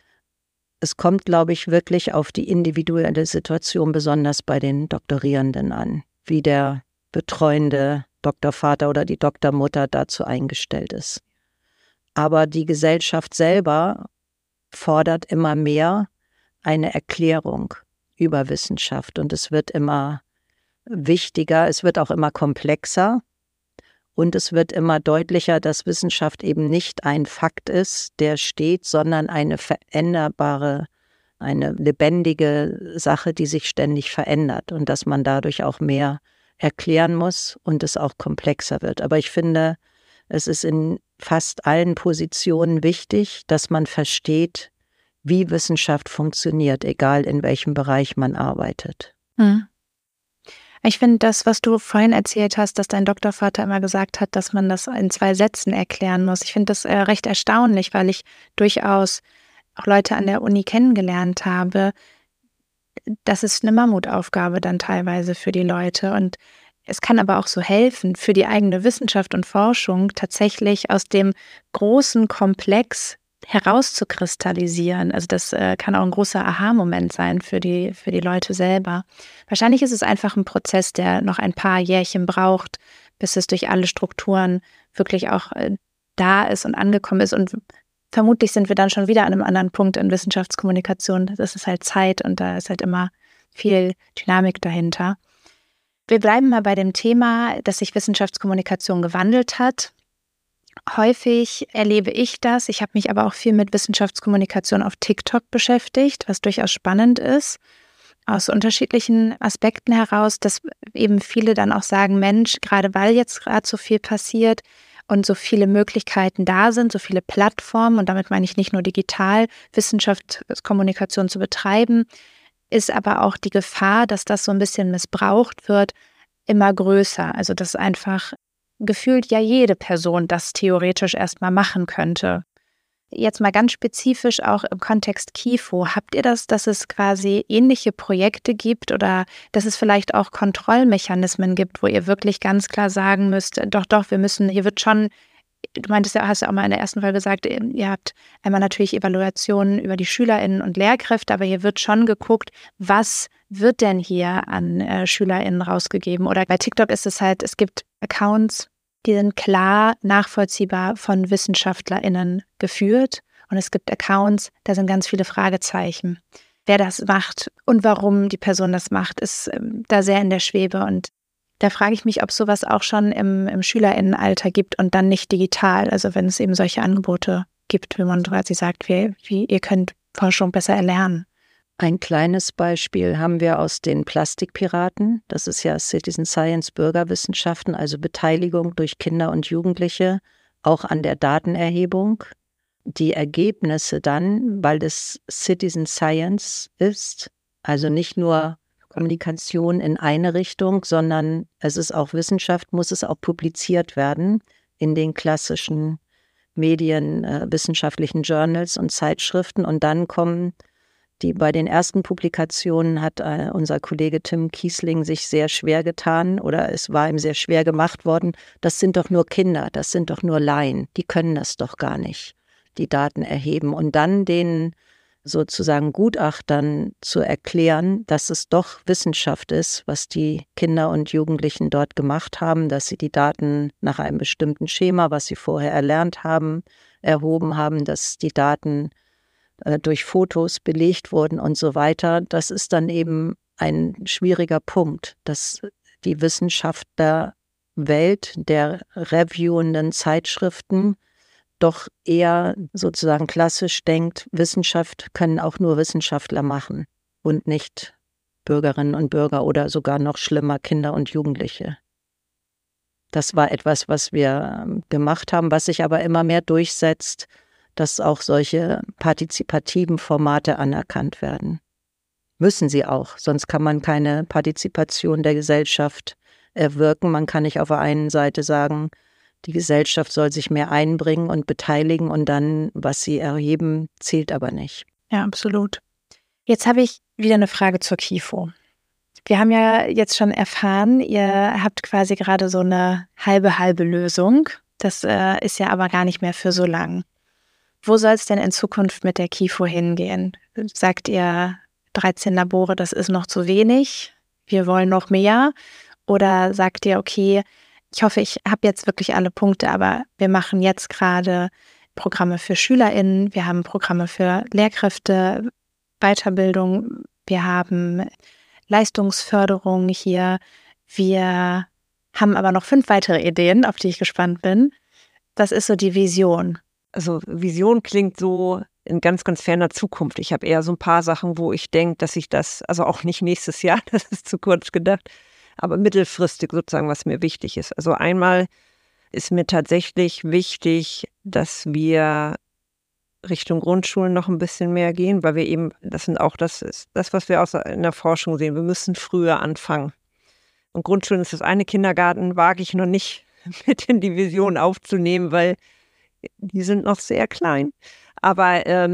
Es kommt, glaube ich, wirklich auf die individuelle Situation, besonders bei den Doktorierenden an, wie der betreuende Doktorvater oder die Doktormutter dazu eingestellt ist. Aber die Gesellschaft selber fordert immer mehr eine Erklärung über Wissenschaft und es wird immer wichtiger, es wird auch immer komplexer und es wird immer deutlicher, dass Wissenschaft eben nicht ein Fakt ist, der steht, sondern eine veränderbare, eine lebendige Sache, die sich ständig verändert und dass man dadurch auch mehr erklären muss und es auch komplexer wird. Aber ich finde, es ist in fast allen Positionen wichtig, dass man versteht, wie Wissenschaft funktioniert, egal in welchem Bereich man arbeitet. Ich finde das, was du vorhin erzählt hast, dass dein Doktorvater immer gesagt hat, dass man das in 2 Sätzen erklären muss. Ich finde das recht erstaunlich, weil ich durchaus auch Leute an der Uni kennengelernt habe. Das ist eine Mammutaufgabe dann teilweise für die Leute und es kann aber auch so helfen, für die eigene Wissenschaft und Forschung tatsächlich aus dem großen Komplex herauszukristallisieren. Also das kann auch ein großer Aha-Moment sein für die Leute selber. Wahrscheinlich ist es einfach ein Prozess, der noch ein paar Jährchen braucht, bis es durch alle Strukturen wirklich auch da ist und angekommen ist. Und vermutlich sind wir dann schon wieder an einem anderen Punkt in Wissenschaftskommunikation. Das ist halt Zeit und da ist halt immer viel Dynamik dahinter. Wir bleiben mal bei dem Thema, dass sich Wissenschaftskommunikation gewandelt hat. Häufig erlebe ich das. Ich habe mich aber auch viel mit Wissenschaftskommunikation auf TikTok beschäftigt, was durchaus spannend ist, aus unterschiedlichen Aspekten heraus, dass eben viele dann auch sagen, Mensch, gerade weil jetzt gerade so viel passiert und so viele Möglichkeiten da sind, so viele Plattformen, und damit meine ich nicht nur digital, Wissenschaftskommunikation zu betreiben, ist aber auch die Gefahr, dass das so ein bisschen missbraucht wird, immer größer. Also dass einfach gefühlt ja jede Person das theoretisch erstmal machen könnte. Jetzt mal ganz spezifisch auch im Kontext KIFO. Habt ihr das, dass es quasi ähnliche Projekte gibt oder dass es vielleicht auch Kontrollmechanismen gibt, wo ihr wirklich ganz klar sagen müsst, doch, wir müssen, hier wird schon, du meintest ja, hast ja auch mal in der ersten Folge gesagt, ihr habt einmal natürlich Evaluationen über die SchülerInnen und Lehrkräfte, aber hier wird schon geguckt, was wird denn hier an SchülerInnen rausgegeben? Oder bei TikTok ist es halt, es gibt Accounts, die sind klar nachvollziehbar von WissenschaftlerInnen geführt und es gibt Accounts, da sind ganz viele Fragezeichen. wer das macht und warum die Person das macht, ist da sehr in der Schwebe. Und da frage ich mich, ob es sowas auch schon im SchülerInnenalter gibt und dann nicht digital. Also wenn es eben solche Angebote gibt, wie man quasi sagt, wie ihr könnt Forschung besser erlernen. Ein kleines Beispiel haben wir aus den Plastikpiraten. Das ist ja Citizen Science, Bürgerwissenschaften, also Beteiligung durch Kinder und Jugendliche, auch an der Datenerhebung. Die Ergebnisse dann, weil es Citizen Science ist, also nicht nur Kommunikation in eine Richtung, sondern es ist auch Wissenschaft, muss es auch publiziert werden in den klassischen Medien, wissenschaftlichen Journals und Zeitschriften. Und dann kommen bei den ersten Publikationen hat unser Kollege Tim Kiesling sich sehr schwer getan oder es war ihm sehr schwer gemacht worden. Das sind doch nur Kinder, das sind doch nur Laien, die können das doch gar nicht, die Daten erheben. Und dann den sozusagen Gutachtern zu erklären, dass es doch Wissenschaft ist, was die Kinder und Jugendlichen dort gemacht haben, dass sie die Daten nach einem bestimmten Schema, was sie vorher erlernt haben, erhoben haben, dass die Daten durch Fotos belegt wurden und so weiter. Das ist dann eben ein schwieriger Punkt, dass die Wissenschaftlerwelt der reviewenden Zeitschriften doch eher sozusagen klassisch denkt, Wissenschaft können auch nur Wissenschaftler machen und nicht Bürgerinnen und Bürger oder sogar noch schlimmer Kinder und Jugendliche. Das war etwas, was wir gemacht haben, was sich aber immer mehr durchsetzt, dass auch solche partizipativen Formate anerkannt werden. Müssen sie auch, sonst kann man keine Partizipation der Gesellschaft erwirken. Man kann nicht auf der einen Seite sagen, die Gesellschaft soll sich mehr einbringen und beteiligen und dann, was sie erheben, zählt aber nicht. Ja, absolut. Jetzt habe ich wieder eine Frage zur KIFO. Wir haben ja jetzt schon erfahren, ihr habt quasi gerade so eine halbe Lösung. Das ist ja aber gar nicht mehr für so lang. Wo soll es denn in Zukunft mit der KIFO hingehen? Sagt ihr 13 Labore, das ist noch zu wenig, wir wollen noch mehr? Oder sagt ihr, okay, ich hoffe, ich habe jetzt wirklich alle Punkte, aber wir machen jetzt gerade Programme für SchülerInnen, wir haben Programme für Lehrkräfte, Weiterbildung, wir haben Leistungsförderung hier, wir haben aber noch 5 weitere Ideen, auf die ich gespannt bin. Das ist so die Vision. Also Vision klingt so in ganz, ganz ferner Zukunft. Ich habe eher so ein paar Sachen, wo ich denke, dass ich das, also auch nicht nächstes Jahr, das ist zu kurz gedacht, aber mittelfristig sozusagen, was mir wichtig ist. Also einmal ist mir tatsächlich wichtig, dass wir Richtung Grundschulen noch ein bisschen mehr gehen, weil wir eben, das ist das, was wir in der Forschung sehen, wir müssen früher anfangen. Und Grundschulen ist das eine, Kindergarten wage ich noch nicht mit in die Vision aufzunehmen, weil die sind noch sehr klein. Aber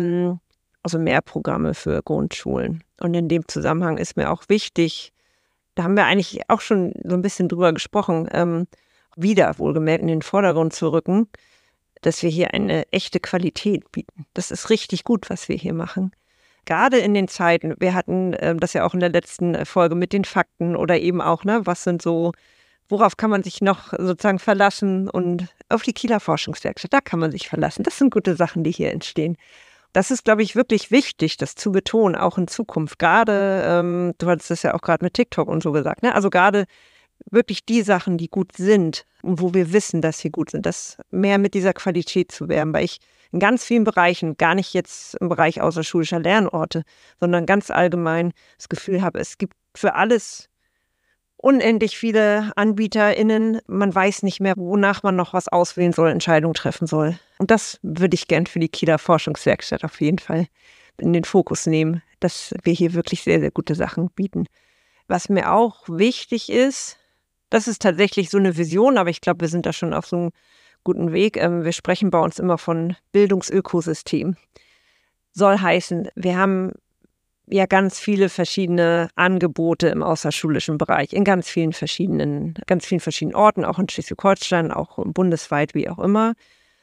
also mehr Programme für Grundschulen. Und in dem Zusammenhang ist mir auch wichtig, da haben wir eigentlich auch schon so ein bisschen drüber gesprochen, wieder wohlgemerkt in den Vordergrund zu rücken, dass wir hier eine echte Qualität bieten. Das ist richtig gut, was wir hier machen. Gerade in den Zeiten, wir hatten das ja auch in der letzten Folge mit den Fakten oder eben auch, was sind so, worauf kann man sich noch sozusagen verlassen und auf die Kieler Forschungswerkstatt, da kann man sich verlassen. Das sind gute Sachen, die hier entstehen. Das ist, glaube ich, wirklich wichtig, das zu betonen, auch in Zukunft. Gerade, du hattest das ja auch gerade mit TikTok und so gesagt, ne? Also gerade wirklich die Sachen, die gut sind und wo wir wissen, dass sie gut sind, das mehr mit dieser Qualität zu werben, weil ich in ganz vielen Bereichen, gar nicht jetzt im Bereich außerschulischer Lernorte, sondern ganz allgemein das Gefühl habe, es gibt für alles unendlich viele AnbieterInnen. Man weiß nicht mehr, wonach man noch was auswählen soll, Entscheidungen treffen soll. Und das würde ich gern für die Kieler Forschungswerkstatt auf jeden Fall in den Fokus nehmen, dass wir hier wirklich sehr, sehr gute Sachen bieten. Was mir auch wichtig ist, das ist tatsächlich so eine Vision, aber ich glaube, wir sind da schon auf so einem guten Weg. Wir sprechen bei uns immer von Bildungsökosystem. Soll heißen, wir haben ja ganz viele verschiedene Angebote im außerschulischen Bereich, in ganz vielen verschiedenen Orten, auch in Schleswig-Holstein, auch bundesweit, wie auch immer.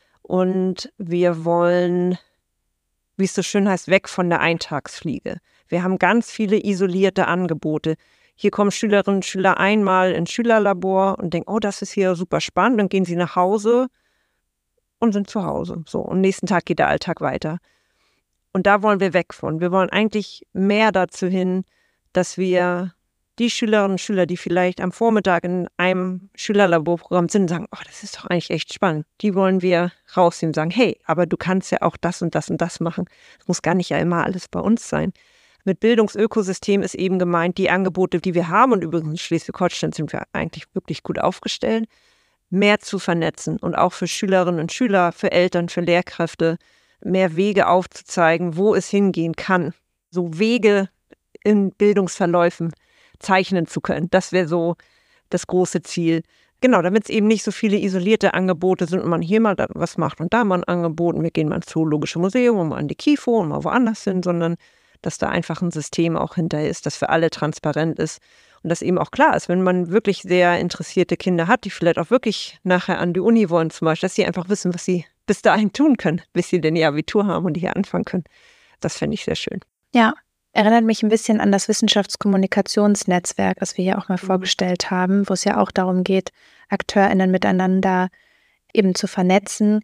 Und wir wollen, wie es so schön heißt, weg von der Eintagsfliege. Wir haben ganz viele isolierte Angebote. Hier kommen Schülerinnen und Schüler einmal ins Schülerlabor und denken, oh, das ist hier super spannend. Dann gehen sie nach Hause und sind zu Hause. So, und nächsten Tag geht der Alltag weiter. Und da wollen wir weg von. Wir wollen eigentlich mehr dazu hin, dass wir die Schülerinnen und Schüler, die vielleicht am Vormittag in einem Schülerlaborprogramm sind, sagen, oh, das ist doch eigentlich echt spannend. Die wollen wir rausnehmen, sagen, hey, aber du kannst ja auch das und das und das machen. Es muss gar nicht ja immer alles bei uns sein. Mit Bildungsökosystem ist eben gemeint, die Angebote, die wir haben, und übrigens in Schleswig-Holstein sind wir eigentlich wirklich gut aufgestellt, mehr zu vernetzen und auch für Schülerinnen und Schüler, für Eltern, für Lehrkräfte, mehr Wege aufzuzeigen, wo es hingehen kann. So Wege in Bildungsverläufen zeichnen zu können. Das wäre so das große Ziel. Genau, damit es eben nicht so viele isolierte Angebote sind und man hier mal was macht und da mal ein Angebot und wir gehen mal ins Zoologische Museum und mal an die KIFO und mal woanders hin, sondern dass da einfach ein System auch hinter ist, das für alle transparent ist und das eben auch klar ist, wenn man wirklich sehr interessierte Kinder hat, die vielleicht auch wirklich nachher an die Uni wollen zum Beispiel, dass sie einfach wissen, was sie bis dahin tun können, bis sie denn ihr Abitur haben und hier anfangen können. Das fände ich sehr schön. Ja. Erinnert mich ein bisschen an das Wissenschaftskommunikationsnetzwerk, was wir hier auch mal vorgestellt haben, wo es ja auch darum geht, AkteurInnen miteinander eben zu vernetzen,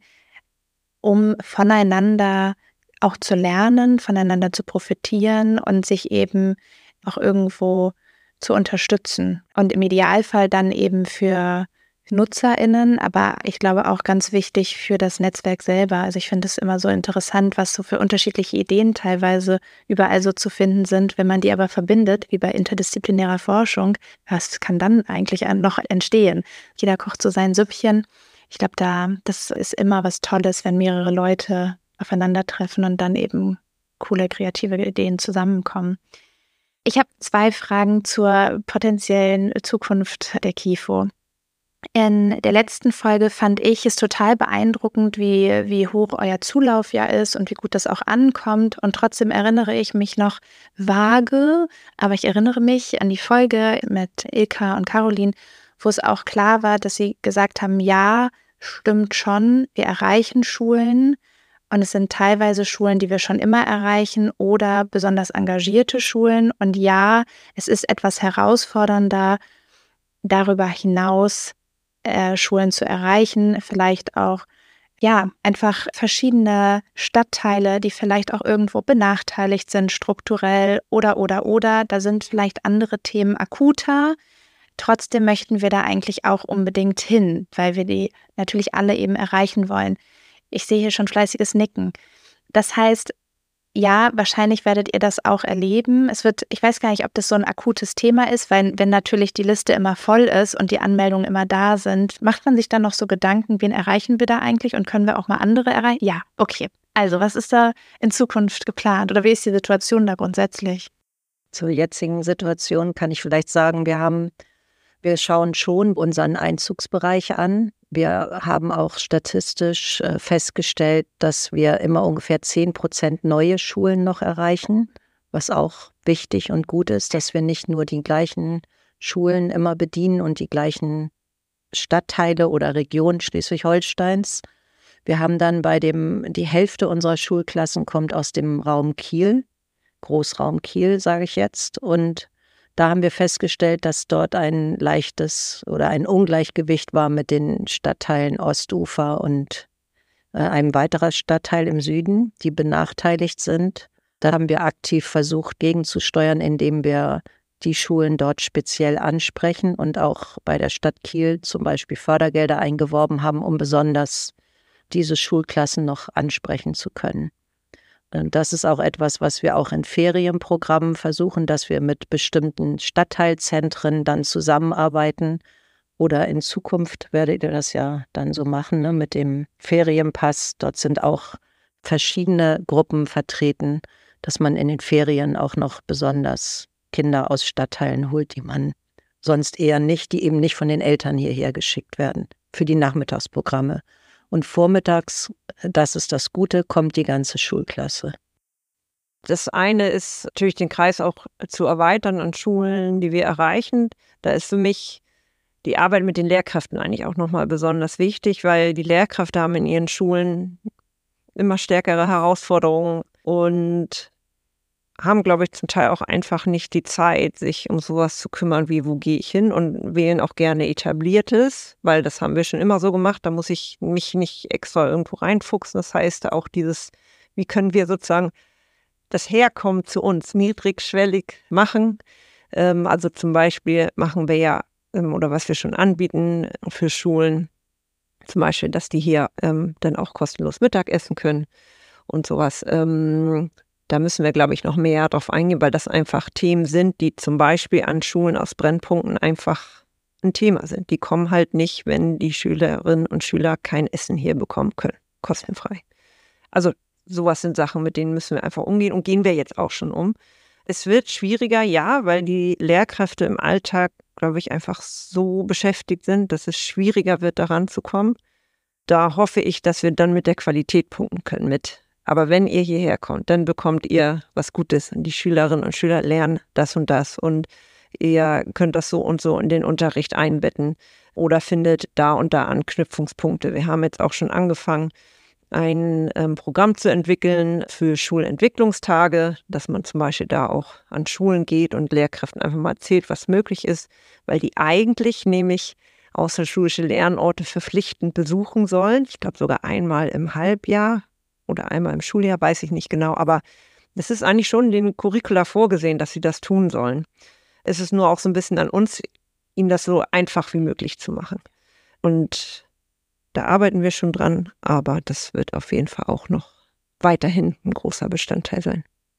um voneinander auch zu lernen, voneinander zu profitieren und sich eben auch irgendwo zu unterstützen. Und im Idealfall dann eben für NutzerInnen, aber ich glaube auch ganz wichtig für das Netzwerk selber. Also ich finde es immer so interessant, was so für unterschiedliche Ideen teilweise überall so zu finden sind. Wenn man die aber verbindet, wie bei interdisziplinärer Forschung, was kann dann eigentlich noch entstehen? Jeder kocht so sein Süppchen. Ich glaube, das ist immer was Tolles, wenn mehrere Leute aufeinandertreffen und dann eben coole kreative Ideen zusammenkommen. Ich habe 2 Fragen zur potenziellen Zukunft der KIFO. In der letzten Folge fand ich es total beeindruckend, wie hoch euer Zulauf ja ist und wie gut das auch ankommt. Und trotzdem erinnere ich mich noch vage, aber ich erinnere mich an die Folge mit Ilka und Caroline, wo es auch klar war, dass sie gesagt haben, ja, stimmt schon, wir erreichen Schulen. Und es sind teilweise Schulen, die wir schon immer erreichen oder besonders engagierte Schulen. Und ja, es ist etwas herausfordernder, darüber hinaus Schulen zu erreichen, vielleicht auch, ja, einfach verschiedene Stadtteile, die vielleicht auch irgendwo benachteiligt sind, strukturell oder. Da sind vielleicht andere Themen akuter. Trotzdem möchten wir da eigentlich auch unbedingt hin, weil wir die natürlich alle eben erreichen wollen. Ich sehe hier schon fleißiges Nicken. Das heißt, ja, wahrscheinlich werdet ihr das auch erleben. Ich weiß gar nicht, ob das so ein akutes Thema ist, weil wenn natürlich die Liste immer voll ist und die Anmeldungen immer da sind, macht man sich dann noch so Gedanken, wen erreichen wir da eigentlich und können wir auch mal andere erreichen? Ja, okay. Also, was ist da in Zukunft geplant oder wie ist die Situation da grundsätzlich? Zur jetzigen Situation kann ich vielleicht sagen, wir schauen schon unseren Einzugsbereich an. Wir haben auch statistisch festgestellt, dass wir immer ungefähr 10% neue Schulen noch erreichen, was auch wichtig und gut ist, dass wir nicht nur die gleichen Schulen immer bedienen und die gleichen Stadtteile oder Regionen Schleswig-Holsteins. Wir haben dann die Hälfte unserer Schulklassen kommt aus dem Raum Kiel, Großraum Kiel, sage ich jetzt, und da haben wir festgestellt, dass dort ein leichtes oder ein Ungleichgewicht war mit den Stadtteilen Ostufer und einem weiteren Stadtteil im Süden, die benachteiligt sind. Da haben wir aktiv versucht, gegenzusteuern, indem wir die Schulen dort speziell ansprechen und auch bei der Stadt Kiel zum Beispiel Fördergelder eingeworben haben, um besonders diese Schulklassen noch ansprechen zu können. Das ist auch etwas, was wir auch in Ferienprogrammen versuchen, dass wir mit bestimmten Stadtteilzentren dann zusammenarbeiten. Oder in Zukunft werdet ihr das ja dann so machen, ne, mit dem Ferienpass. Dort sind auch verschiedene Gruppen vertreten, dass man in den Ferien auch noch besonders Kinder aus Stadtteilen holt, die man sonst eher nicht, die eben nicht von den Eltern hierher geschickt werden, für die Nachmittagsprogramme. Und vormittags, das ist das Gute, kommt die ganze Schulklasse. Das eine ist natürlich, den Kreis auch zu erweitern an Schulen, die wir erreichen. Da ist für mich die Arbeit mit den Lehrkräften eigentlich auch nochmal besonders wichtig, weil die Lehrkräfte haben in ihren Schulen immer stärkere Herausforderungen und haben, glaube ich, zum Teil auch einfach nicht die Zeit, sich um sowas zu kümmern, wie wo gehe ich hin, und wählen auch gerne Etabliertes, weil das haben wir schon immer so gemacht, da muss ich mich nicht extra irgendwo reinfuchsen. Das heißt auch wie können wir sozusagen das Herkommen zu uns niedrigschwellig machen. Also zum Beispiel machen wir ja, oder was wir schon anbieten für Schulen, zum Beispiel, dass die hier dann auch kostenlos Mittag essen können und sowas. Da müssen wir, glaube ich, noch mehr drauf eingehen, weil das einfach Themen sind, die zum Beispiel an Schulen aus Brennpunkten einfach ein Thema sind. Die kommen halt nicht, wenn die Schülerinnen und Schüler kein Essen hier bekommen können, kostenfrei. Also sowas sind Sachen, mit denen müssen wir einfach umgehen und gehen wir jetzt auch schon um. Es wird schwieriger, ja, weil die Lehrkräfte im Alltag, glaube ich, einfach so beschäftigt sind, dass es schwieriger wird, daran zu kommen. Da hoffe ich, dass wir dann mit der Qualität punkten können mit. Aber wenn ihr hierher kommt, dann bekommt ihr was Gutes und die Schülerinnen und Schüler lernen das und ihr könnt das so und so in den Unterricht einbetten oder findet da und da Anknüpfungspunkte. Wir haben jetzt auch schon angefangen, ein Programm zu entwickeln für Schulentwicklungstage, dass man zum Beispiel da auch an Schulen geht und Lehrkräften einfach mal erzählt, was möglich ist, weil die eigentlich nämlich außerschulische Lernorte verpflichtend besuchen sollen. Ich glaube sogar einmal im Halbjahr oder einmal im Schuljahr, weiß ich nicht genau, aber es ist eigentlich schon in den Curricula vorgesehen, dass sie das tun sollen. Es ist nur auch so ein bisschen an uns, ihnen das so einfach wie möglich zu machen. Und da arbeiten wir schon dran, aber das wird auf jeden Fall auch noch weiterhin ein großer Bestandteil sein.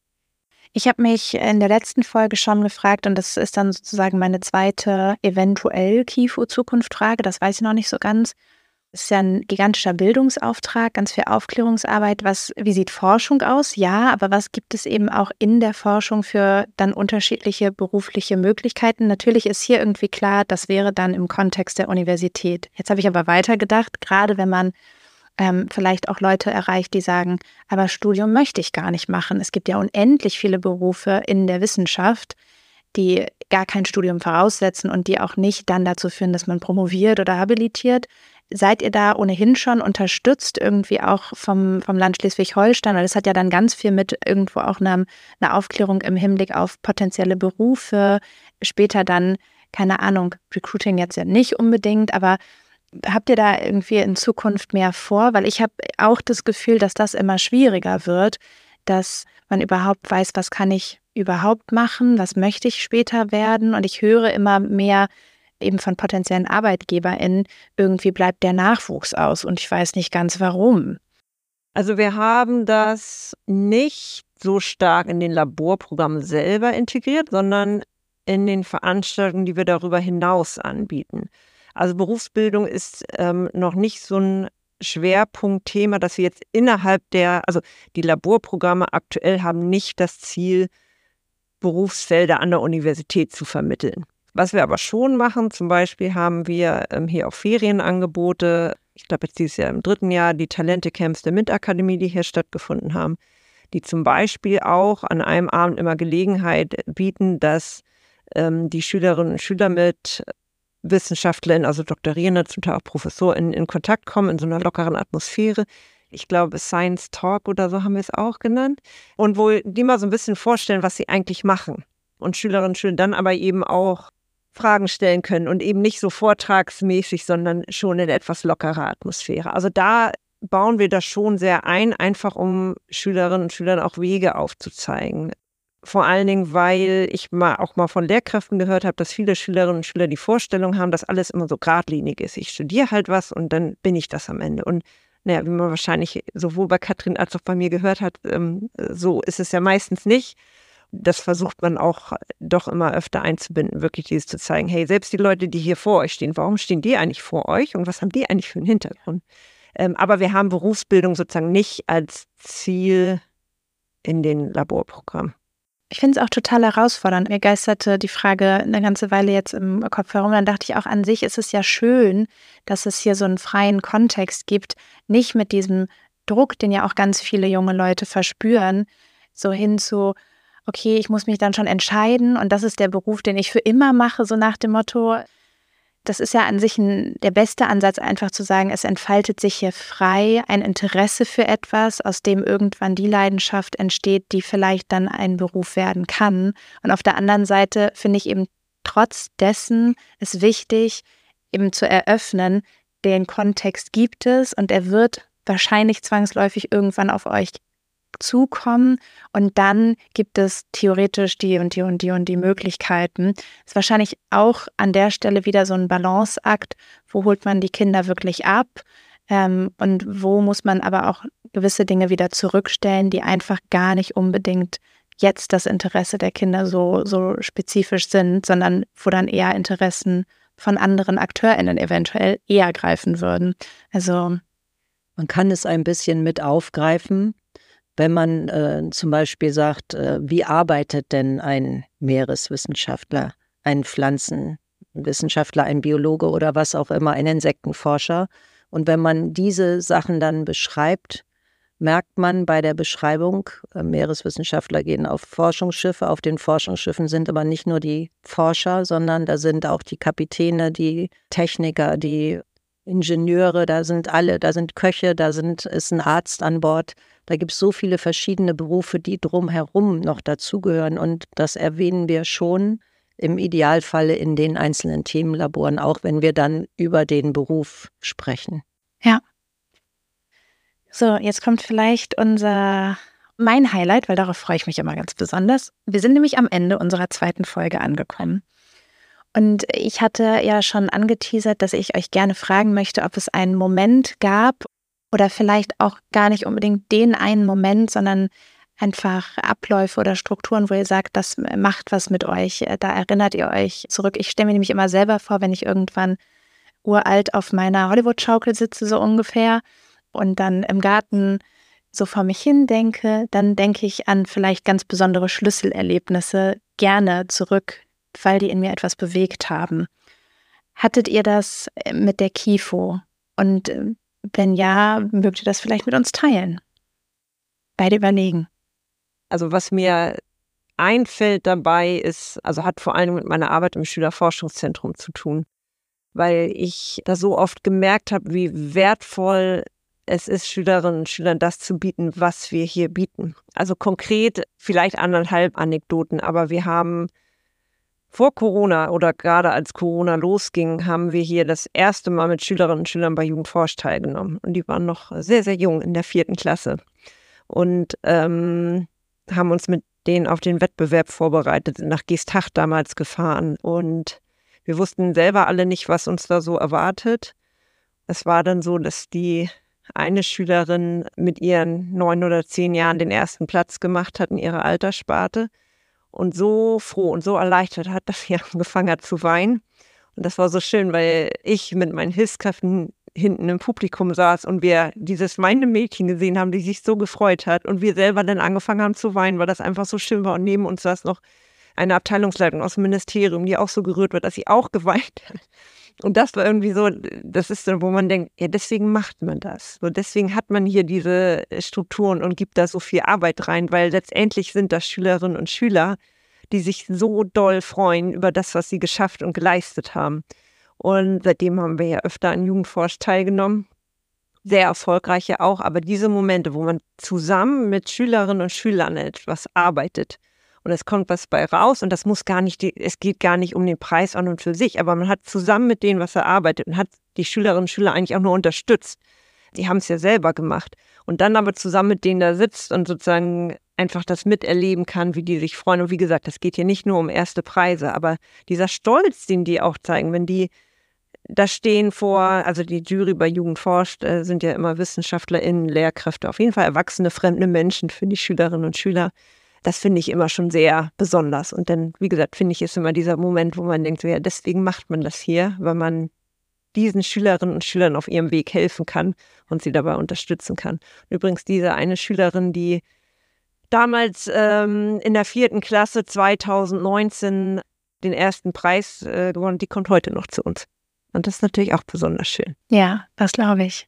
Ich habe mich in der letzten Folge schon gefragt, und das ist dann sozusagen meine zweite eventuell KIFU-Zukunft-Frage, das weiß ich noch nicht so ganz. Es ist ja ein gigantischer Bildungsauftrag, ganz viel Aufklärungsarbeit. Wie sieht Forschung aus? Ja, aber was gibt es eben auch in der Forschung für dann unterschiedliche berufliche Möglichkeiten? Natürlich ist hier irgendwie klar, das wäre dann im Kontext der Universität. Jetzt habe ich aber weitergedacht, gerade wenn man vielleicht auch Leute erreicht, die sagen, aber Studium möchte ich gar nicht machen. Es gibt ja unendlich viele Berufe in der Wissenschaft, die gar kein Studium voraussetzen und die auch nicht dann dazu führen, dass man promoviert oder habilitiert. Seid ihr da ohnehin schon unterstützt, irgendwie auch vom Land Schleswig-Holstein? Weil das hat ja dann ganz viel mit irgendwo auch eine Aufklärung im Hinblick auf potenzielle Berufe, später dann, keine Ahnung, Recruiting jetzt ja nicht unbedingt, aber habt ihr da irgendwie in Zukunft mehr vor? Weil ich habe auch das Gefühl, dass das immer schwieriger wird, dass man überhaupt weiß, was kann ich überhaupt machen, was möchte ich später werden? Und ich höre immer mehr eben von potenziellen ArbeitgeberInnen, irgendwie bleibt der Nachwuchs aus und ich weiß nicht ganz warum. Also wir haben das nicht so stark in den Laborprogrammen selber integriert, sondern in den Veranstaltungen, die wir darüber hinaus anbieten. Also Berufsbildung ist noch nicht so ein Schwerpunktthema, dass wir jetzt also die Laborprogramme aktuell haben nicht das Ziel, Berufsfelder an der Universität zu vermitteln. Was wir aber schon machen, zum Beispiel haben wir hier auch Ferienangebote. Ich glaube jetzt dieses Jahr im 3. Jahr die Talente-Camps der MINT-Akademie, die hier stattgefunden haben, die zum Beispiel auch an einem Abend immer Gelegenheit bieten, dass die Schülerinnen und Schüler mit Wissenschaftlerinnen, also Doktorierenden, zum Teil auch ProfessorInnen in Kontakt kommen in so einer lockeren Atmosphäre. Ich glaube, Science Talk oder so haben wir es auch genannt. Und wo die mal so ein bisschen vorstellen, was sie eigentlich machen. Und Schülerinnen und Schüler dann aber eben auch Fragen stellen können und eben nicht so vortragsmäßig, sondern schon in etwas lockerer Atmosphäre. Also da bauen wir das schon sehr ein, einfach um Schülerinnen und Schülern auch Wege aufzuzeigen. Vor allen Dingen, weil ich auch mal von Lehrkräften gehört habe, dass viele Schülerinnen und Schüler die Vorstellung haben, dass alles immer so geradlinig ist. Ich studiere halt was und dann bin ich das am Ende. Und naja, wie man wahrscheinlich sowohl bei Katrin als auch bei mir gehört hat, so ist es ja meistens nicht. Das versucht man auch doch immer öfter einzubinden, wirklich dieses zu zeigen, hey, selbst die Leute, die hier vor euch stehen, warum stehen die eigentlich vor euch und was haben die eigentlich für einen Hintergrund? Aber wir haben Berufsbildung sozusagen nicht als Ziel in den Laborprogrammen. Ich finde es auch total herausfordernd. Mir geisterte die Frage eine ganze Weile jetzt im Kopf herum. Dann dachte ich auch, an sich ist es ja schön, dass es hier so einen freien Kontext gibt, nicht mit diesem Druck, den ja auch ganz viele junge Leute verspüren, so hin zu, okay, ich muss mich dann schon entscheiden und das ist der Beruf, den ich für immer mache, so nach dem Motto. Das ist ja an sich der beste Ansatz, einfach zu sagen, es entfaltet sich hier frei ein Interesse für etwas, aus dem irgendwann die Leidenschaft entsteht, die vielleicht dann ein Beruf werden kann. Und auf der anderen Seite finde ich eben trotz dessen es wichtig, eben zu eröffnen, den Kontext gibt es und er wird wahrscheinlich zwangsläufig irgendwann auf euch zukommen und dann gibt es theoretisch die und die Möglichkeiten. Ist wahrscheinlich auch an der Stelle wieder so ein Balanceakt, wo holt man die Kinder wirklich ab und wo muss man aber auch gewisse Dinge wieder zurückstellen, die einfach gar nicht unbedingt jetzt das Interesse der Kinder so spezifisch sind, sondern wo dann eher Interessen von anderen AkteurInnen eventuell eher greifen würden. Also man kann es ein bisschen mit aufgreifen, wenn man zum Beispiel sagt, wie arbeitet denn ein Meereswissenschaftler, ein Pflanzenwissenschaftler, ein Biologe oder was auch immer, ein Insektenforscher. Und wenn man diese Sachen dann beschreibt, merkt man bei der Beschreibung, Meereswissenschaftler gehen auf Forschungsschiffe, auf den Forschungsschiffen sind aber nicht nur die Forscher, sondern da sind auch die Kapitäne, die Techniker, die Ingenieure, da sind alle, da sind Köche, ist ein Arzt an Bord. Da gibt es so viele verschiedene Berufe, die drumherum noch dazugehören und das erwähnen wir schon im Idealfalle in den einzelnen Themenlaboren, auch wenn wir dann über den Beruf sprechen. Ja. So, jetzt kommt vielleicht mein Highlight, weil darauf freue ich mich immer ganz besonders. Wir sind nämlich am Ende unserer 2. Folge angekommen. Und ich hatte ja schon angeteasert, dass ich euch gerne fragen möchte, ob es einen Moment gab oder vielleicht auch gar nicht unbedingt den einen Moment, sondern einfach Abläufe oder Strukturen, wo ihr sagt, das macht was mit euch, da erinnert ihr euch zurück. Ich stelle mir nämlich immer selber vor, wenn ich irgendwann uralt auf meiner Hollywood-Schaukel sitze, so ungefähr, und dann im Garten so vor mich hin denke, dann denke ich an vielleicht ganz besondere Schlüsselerlebnisse gerne zurück, weil die in mir etwas bewegt haben. Hattet ihr das mit der KIFO? Und wenn ja, mögt ihr das vielleicht mit uns teilen? Beide überlegen. Also was mir einfällt dabei ist, also hat vor allem mit meiner Arbeit im Schülerforschungszentrum zu tun, weil ich da so oft gemerkt habe, wie wertvoll es ist, Schülerinnen und Schülern das zu bieten, was wir hier bieten. Also konkret vielleicht 1,5 Anekdoten, aber wir haben vor Corona oder gerade als Corona losging, haben wir hier das erste Mal mit Schülerinnen und Schülern bei Jugendforsch teilgenommen. Und die waren noch sehr, sehr jung in der 4. Klasse. Und haben uns mit denen auf den Wettbewerb vorbereitet, sind nach Geesthacht damals gefahren. Und wir wussten selber alle nicht, was uns da so erwartet. Es war dann so, dass die eine Schülerin mit ihren 9 oder 10 Jahren den 1. Platz gemacht hat in ihrer Alterssparte und so froh und so erleichtert hat, dass sie angefangen hat zu weinen. Und das war so schön, weil ich mit meinen Hilfskräften hinten im Publikum saß und wir dieses weinende Mädchen gesehen haben, die sich so gefreut hat und wir selber dann angefangen haben zu weinen, weil das einfach so schön war. Und neben uns saß noch eine Abteilungsleitung aus dem Ministerium, die auch so gerührt wird, dass sie auch geweint hat. Und das war irgendwie so, das ist so, wo man denkt, ja, deswegen macht man das. So, deswegen hat man hier diese Strukturen und gibt da so viel Arbeit rein, weil letztendlich sind das Schülerinnen und Schüler, die sich so doll freuen über das, was sie geschafft und geleistet haben. Und seitdem haben wir ja öfter an Jugendforsch teilgenommen. Sehr erfolgreich ja auch, aber diese Momente, wo man zusammen mit Schülerinnen und Schülern etwas arbeitet, und es kommt was bei raus und das muss gar nicht, es geht gar nicht um den Preis an und für sich, aber man hat zusammen mit denen was erarbeitet und hat die Schülerinnen und Schüler eigentlich auch nur unterstützt. Die haben es ja selber gemacht. Und dann aber zusammen mit denen da sitzt und sozusagen einfach das miterleben kann, wie die sich freuen. Und wie gesagt, das geht hier nicht nur um erste Preise, aber dieser Stolz, den die auch zeigen, wenn die da stehen vor, also die Jury bei Jugendforscht sind ja immer WissenschaftlerInnen, Lehrkräfte, auf jeden Fall erwachsene, fremde Menschen für die Schülerinnen und Schüler. Das finde ich immer schon sehr besonders. Und dann, wie gesagt, finde ich, ist immer dieser Moment, wo man denkt, so, ja, deswegen macht man das hier, weil man diesen Schülerinnen und Schülern auf ihrem Weg helfen kann und sie dabei unterstützen kann. Und übrigens diese eine Schülerin, die damals in der 4. Klasse 2019 den 1. Preis gewonnen, die kommt heute noch zu uns. Und das ist natürlich auch besonders schön. Ja, das glaube ich.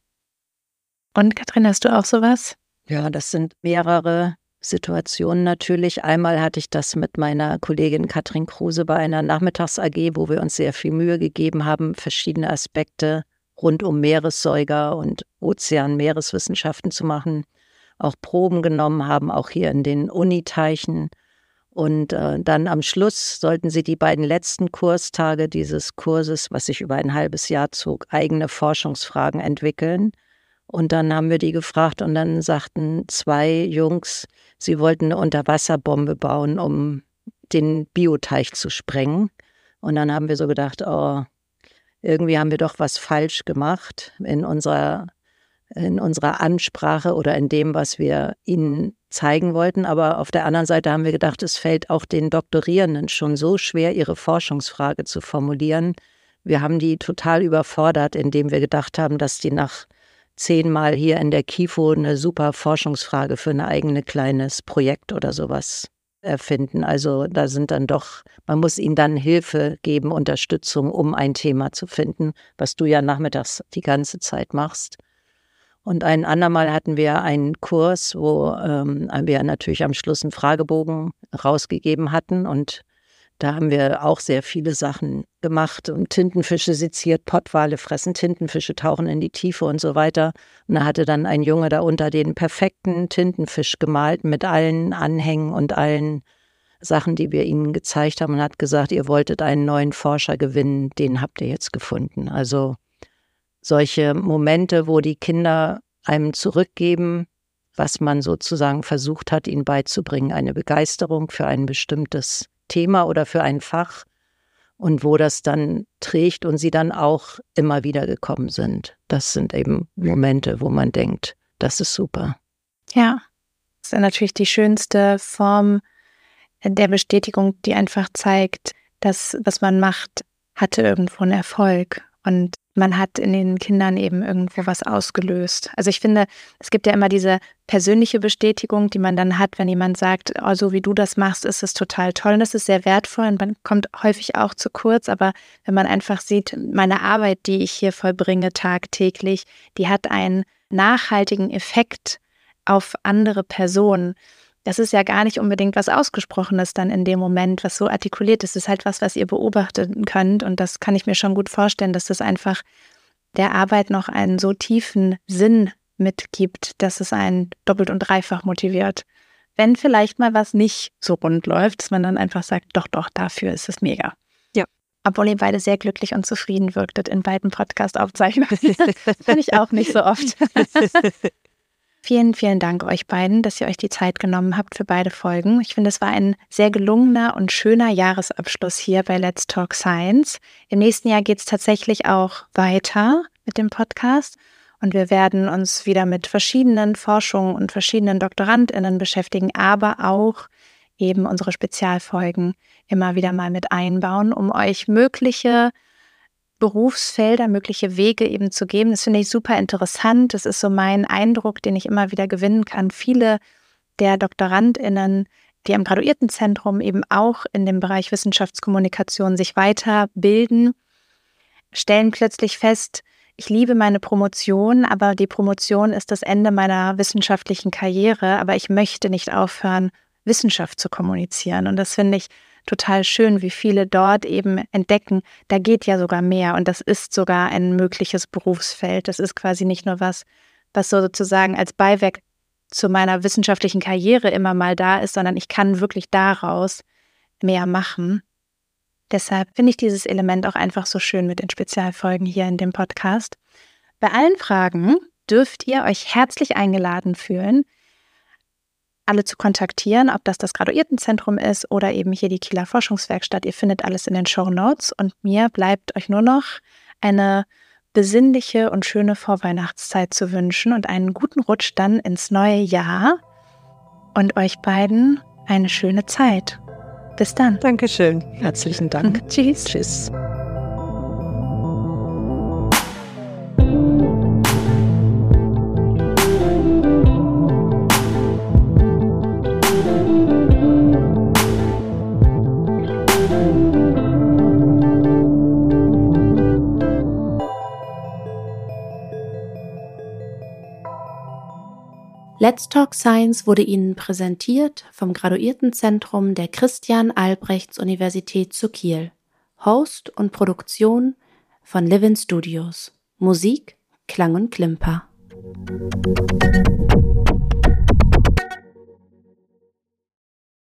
Und Katrin, hast du auch sowas? Ja, das sind mehrere Situationen natürlich. Einmal hatte ich das mit meiner Kollegin Katrin Kruse bei einer Nachmittags-AG, wo wir uns sehr viel Mühe gegeben haben, verschiedene Aspekte rund um Meeressäuger und Meereswissenschaften zu machen, auch Proben genommen haben, auch hier in den Uniteichen. Und dann am Schluss sollten sie die beiden letzten Kurstage dieses Kurses, was sich über ein halbes Jahr zog, eigene Forschungsfragen entwickeln. Und dann haben wir die gefragt und dann sagten 2 Jungs, sie wollten eine Unterwasserbombe bauen, um den Bioteich zu sprengen. Und dann haben wir so gedacht, oh, irgendwie haben wir doch was falsch gemacht in unserer Ansprache oder in dem, was wir ihnen zeigen wollten. Aber auf der anderen Seite haben wir gedacht, es fällt auch den Doktorierenden schon so schwer, ihre Forschungsfrage zu formulieren. Wir haben die total überfordert, indem wir gedacht haben, dass die nach 10 Mal hier in der KIFO eine super Forschungsfrage für ein eigenes kleines Projekt oder sowas erfinden. Also da sind dann doch, man muss ihnen dann Hilfe geben, Unterstützung, um ein Thema zu finden, was du ja nachmittags die ganze Zeit machst. Und ein andermal hatten wir einen Kurs, wo wir natürlich am Schluss einen Fragebogen rausgegeben hatten und da haben wir auch sehr viele Sachen gemacht und Tintenfische seziert, Pottwale fressen Tintenfische, tauchen in die Tiefe und so weiter. Und da hatte dann ein Junge darunter den perfekten Tintenfisch gemalt mit allen Anhängen und allen Sachen, die wir ihnen gezeigt haben und hat gesagt, ihr wolltet einen neuen Forscher gewinnen, den habt ihr jetzt gefunden. Also solche Momente, wo die Kinder einem zurückgeben, was man sozusagen versucht hat, ihnen beizubringen, eine Begeisterung für ein bestimmtes Thema oder für ein Fach und wo das dann trägt und sie dann auch immer wieder gekommen sind. Das sind eben Momente, wo man denkt, das ist super. Ja, das ist natürlich die schönste Form der Bestätigung, die einfach zeigt, dass was man macht, hatte irgendwo einen Erfolg und man hat in den Kindern eben irgendwo was ausgelöst. Also ich finde, es gibt ja immer diese persönliche Bestätigung, die man dann hat, wenn jemand sagt, oh, so wie du das machst, ist es total toll und das ist sehr wertvoll und man kommt häufig auch zu kurz, aber wenn man einfach sieht, meine Arbeit, die ich hier vollbringe tagtäglich, die hat einen nachhaltigen Effekt auf andere Personen. Das ist ja gar nicht unbedingt was Ausgesprochenes dann in dem Moment, was so artikuliert ist. Es ist halt was ihr beobachten könnt und das kann ich mir schon gut vorstellen, dass das einfach der Arbeit noch einen so tiefen Sinn mitgibt, dass es einen doppelt und dreifach motiviert. Wenn vielleicht mal was nicht so rund läuft, dass man dann einfach sagt, doch, dafür ist es mega. Ja. Obwohl ihr beide sehr glücklich und zufrieden wirktet in beiden Podcast-Aufzeichnungen. Kann ich auch nicht so oft. Vielen, vielen Dank euch beiden, dass ihr euch die Zeit genommen habt für beide Folgen. Ich finde, es war ein sehr gelungener und schöner Jahresabschluss hier bei Let's Talk Science. Im nächsten Jahr geht es tatsächlich auch weiter mit dem Podcast und wir werden uns wieder mit verschiedenen Forschungen und verschiedenen DoktorandInnen beschäftigen, aber auch eben unsere Spezialfolgen immer wieder mal mit einbauen, um euch mögliche Berufsfelder, mögliche Wege eben zu geben. Das finde ich super interessant. Das ist so mein Eindruck, den ich immer wieder gewinnen kann. Viele der DoktorandInnen, die am Graduiertenzentrum eben auch in dem Bereich Wissenschaftskommunikation sich weiterbilden, stellen plötzlich fest, ich liebe meine Promotion, aber die Promotion ist das Ende meiner wissenschaftlichen Karriere, aber ich möchte nicht aufhören, Wissenschaft zu kommunizieren. Und das finde ich total schön, wie viele dort eben entdecken, da geht ja sogar mehr und das ist sogar ein mögliches Berufsfeld. Das ist quasi nicht nur was so sozusagen als Beiwerk zu meiner wissenschaftlichen Karriere immer mal da ist, sondern ich kann wirklich daraus mehr machen. Deshalb finde ich dieses Element auch einfach so schön mit den Spezialfolgen hier in dem Podcast. Bei allen Fragen dürft ihr euch herzlich eingeladen fühlen, alle zu kontaktieren, ob das Graduiertenzentrum ist oder eben hier die Kieler Forschungswerkstatt. Ihr findet alles in den Shownotes und mir bleibt euch nur noch eine besinnliche und schöne Vorweihnachtszeit zu wünschen und einen guten Rutsch dann ins neue Jahr und euch beiden eine schöne Zeit. Bis dann. Dankeschön. Herzlichen Dank. Tschüss. Tschüss. Let's Talk Science wurde Ihnen präsentiert vom Graduiertenzentrum der Christian-Albrechts-Universität zu Kiel. Host und Produktion von Livin Studios. Musik Klang und Klimper.